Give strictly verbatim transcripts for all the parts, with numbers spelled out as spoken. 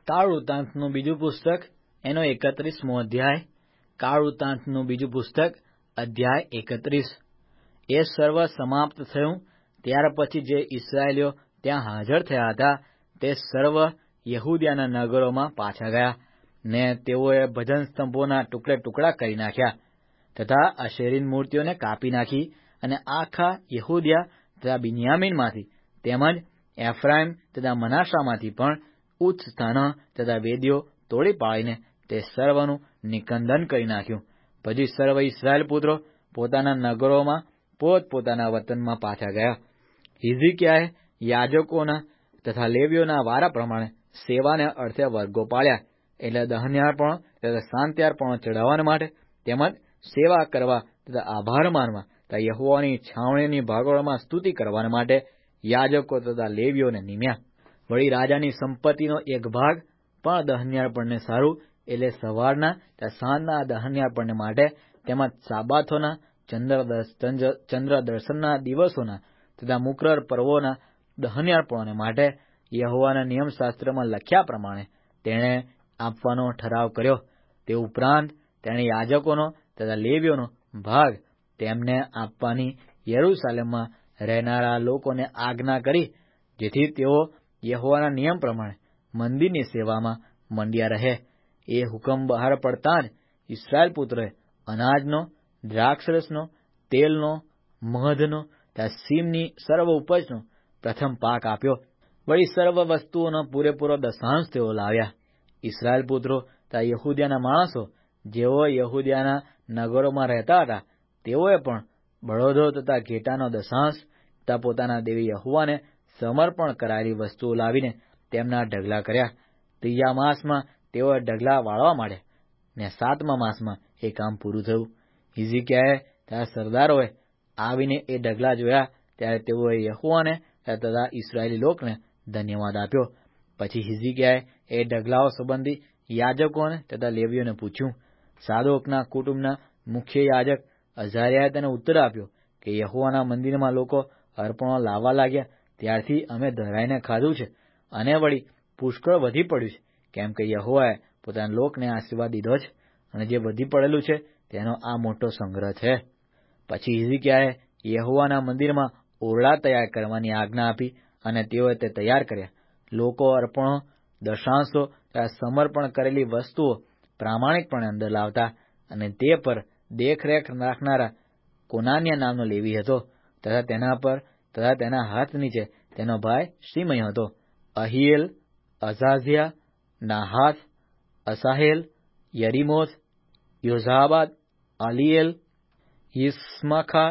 કાળ વૃત્તાંતનું બીજું પુસ્તક એનો એકત્રીસમો અધ્યાય. કાળ વૃત્તાંતનું બીજું પુસ્તક અધ્યાય એકત્રીસ. એ સર્વ સમાપ્ત થયું ત્યાર પછી જે ઇસ્રાયેલીઓ ત્યાં હાજર થયા હતા તે સર્વ યહૂદિયાના નગરોમાં પાછા ગયા, ને તેઓએ ભજન સ્તંભોના ટુકડે ટુકડા કરી નાખ્યા તથા અશેરીન મૂર્તિઓને કાપી નાખી, અને આખા યહૂદિયા તથા બિન્યામીનમાંથી તેમજ એફ્રાઈમ તથા મનાશામાંથી પણ ઉચ્ચ સ્થાનો તથા વેદીઓ તોડી પાડીને તે સર્વનું નિકંદન કરી નાખ્યું. પછી સર્વ ઇસ્રાયેલ પુત્રો પોતાના નગરોમાં પોતપોતાના વતનમાં પાછા ગયા. હિઝકિયાએ યાજકોના તથા લેવીઓના વારા પ્રમાણે સેવાને અર્થે વર્ગો પાડ્યા, એટલે દહન્યાર્પણો તથા શાંત્યાર્પણો ચઢાવવા માટે તેમજ સેવા કરવા તથા આભાર માનવા તથા યહોવાની છાવણીની ભાગોળમાં સ્તુતિ કરવા માટે યાજકો તથા લેવીઓને નિમ્યા. વળી રાજાની સંપત્તિનો એક ભાગ પણ દહન્યાર્પણને સારું, એટલે સવારના તથા સાંજના દહન્યાર્પણને માટે તેમજ સાબાથોના, ચંદ્ર દર્શનના દિવસોના તથા મુકરર પર્વોના દહન્યાર્પણોને માટે યહોવાના નિયમશાસ્ત્રમાં લખ્યા પ્રમાણે તેણે આપવાનો ઠરાવ કર્યો. તે ઉપરાંત તેણે યાજકોનો તથા લેવીઓનો ભાગ તેમને આપવાની યરૂશાલેમમાં રહેનારા લોકોને આજ્ઞા કરી, જેથી તેઓ યહોવાના નિયમ પ્રમાણે મંદિરની સેવામાં મંડ્યા રહે. એ હુકમ બહાર પડતાં જ ઇસ્રાયેલ પુત્રોએ અનાજનો, દ્રાક્ષરસનો, તેલનો, મધનો તથા સીમની સર્વ ઉપજનો પ્રથમ પાક આપ્યો. વળી સર્વ વસ્તુઓનો પૂરેપૂરો દશાંશ તેઓ લાવ્યા. ઇસ્રાયેલ પુત્રો તથા યહૂદિયાના માણસો જેઓ યહૂદિયાના નગરોમાં રહેતા હતા તેઓએ પણ બળદો તથા ઘેટાનો દશાંશ તથા પોતાના દેવી યહોવાને સમર્પણ કરાયેલી વસ્તુઓ લાવીને તેમના ઢગલા કર્યા. ત્રીજા માસમાં તેઓએ ઢગલા વાળવા માંડ્યા, ને સાતમા માસમાં એ કામ પૂરું થયું. હિઝકિયાએ તથા સરદારોએ આવીને એ ઢગલા જોયા ત્યારે તેઓએ યહોવાને તથા ઇસ્રાયેલી લોકને ધન્યવાદ આપ્યો. પછી હિઝકિયાએ એ ઢગલાઓ સંબંધી યાજકોને તથા લેવીઓને પૂછ્યું. સાદોકના કુટુંબના મુખ્ય યાજક અઝારિયાએ તેને ઉત્તર આપ્યો કે યહોવાના મંદિરમાં લોકો અર્પણો લાવવા લાગ્યા ત્યારથી અમે ધરાઈને ખાધું છે, અને વળી પુષ્કળ વધી પડ્યું છે, કેમ કે યહોવાએ પોતાના લોકને આશીર્વાદ દીધો છે, અને જે વધી પડેલું છે તેનો આ મોટો સંગ્રહ છે. પછી હિઝકિયાએ યહોવાના મંદિરમાં ઓરડા તૈયાર કરવાની આજ્ઞા આપી, અને તેઓએ તે તૈયાર કર્યા. લોકો અર્પણો, દશાંશો તથા સમર્પણ કરેલી વસ્તુઓ પ્રામાણિકપણે અંદર લાવતા, અને તે પર દેખરેખ રાખનારા કોનાન્યા નામનો લેવી હતો, તથા તેના પર તથા તેના હાથ નીચે તેનો ભાઈ શિમય હતો. અહિયેલ, અઝાઝિયા, નાહાથ, અસાહેલ, યરીમોથ, યોઝાબાદ, અલીએલ, યિસ્મખા,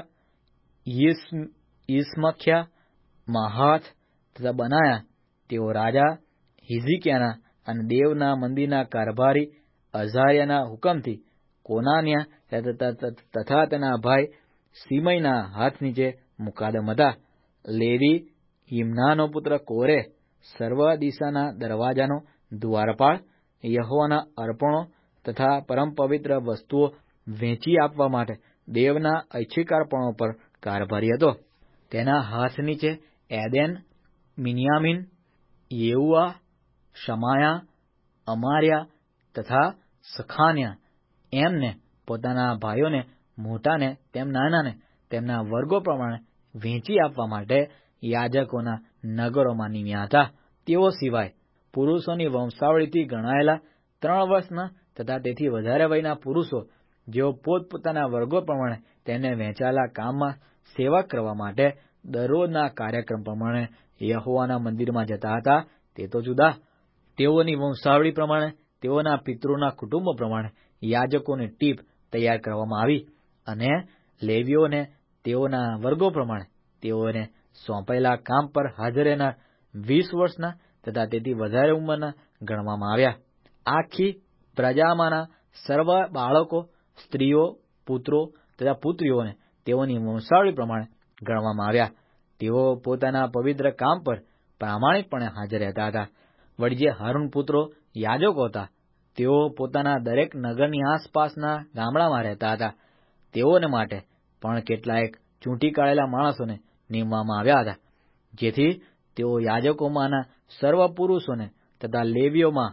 યિસ્મખ્યા, માહાથ તથા બનાયા તેઓ રાજા હિઝકિયાના અને દેવના મંદિરના કારભારી અઝારિયાના હુકમથી કોનાન્યા તથા તેના ભાઈ શિમયના હાથ નીચે મુકાદમ હતા. લેવી યિમનાનો પુત્ર કોરે સર્વ દિશાના દરવાજાનો દ્વારપાળ, યહોવાના અર્પણો તથા પરમ પવિત્ર વસ્તુઓ વેચી આપવા માટે દેવના ઐચ્છિકાર્પણો પર કારભારી હતો. તેના હાથ નીચે એદેન, મિન્યામીન, યેહુઆ, શમાયા, અમાર્યા તથા સખાન્યા એમને પોતાના ભાઈઓને મોટાને તેમ નાનાને તેમના વર્ગો પ્રમાણે વેચી આપવા માટે યાજકોના નગરોમાં નિમ્યા હતા. તેઓ સિવાય પુરુષોની વંશાવળીથી ગણાયેલા ત્રણ વર્ષના તથા તેથી વધારે વયના પુરુષો જેઓ પોતપોતાના વર્ગો પ્રમાણે તેને વહેંચાયેલા કામમાં સેવા કરવા માટે દરરોજના કાર્યક્રમ પ્રમાણે યહોવાના મંદિરમાં જતા હતા તે તો જુદા. તેઓની વંશાવળી પ્રમાણે તેઓના પિતૃના કુટુંબો પ્રમાણે યાજકોની ટીપ તૈયાર કરવામાં આવી, અને લેવીઓને તેઓના વર્ગો પ્રમાણે તેઓને સોંપાયેલા કામ પર હાજર રહેનાર વીસ વર્ષના તથા તેથી વધારે ઉંમરના ગણવામાં આવ્યા. આખી પ્રજામાંના સર્વ બાળકો, સ્ત્રીઓ, પુત્રો તથા પુત્રીઓને તેઓની વંશાવળી પ્રમાણે ગણવામાં આવ્યા. તેઓ પોતાના પવિત્ર કામ પર પ્રામાણિકપણે હાજર રહેતા હતા. વળી જે હારૂન પુત્રો યાજકો હતા તેઓ પોતાના દરેક નગરની આસપાસના ગામડામાં રહેતા હતા. તેઓને માટે પણ કેટલાક ચૂંટી કાઢેલા માણસોને નિમવામાં આવ્યા હતા, જેથી તેઓ યાજકોમાંના સર્વ પુરુષોને તથા લેવીઓમાં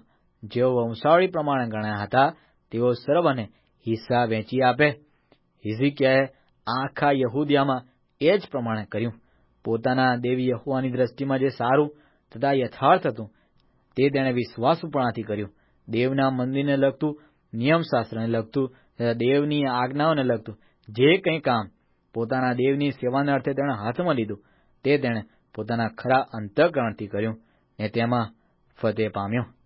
જેઓ વંશાવળી પ્રમાણે ગણ્યા હતા તેઓ સર્વને હિસ્સા વહેંચી આપે. હિઝકિયાએ આખા યહૂદિયામાં એ જ પ્રમાણે કર્યું. પોતાના દેવી યહોવાની દ્રષ્ટિમાં જે સારું તથા યથાર્થ હતું તે તેણે વિશ્વાસુપણાથી કર્યું. દેવના મંદિરને લગતું, નિયમશાસ્ત્રને લગતું તથા દેવની આજ્ઞાઓને લગતું જે કંઈ કામ પોતાના દેવની સેવાના અર્થે તેણે હાથમાં લીધું તે તેણે પોતાના ખરા અંતઃકરણથી કર્યું ને તેમાં ફતેહ પામ્યો.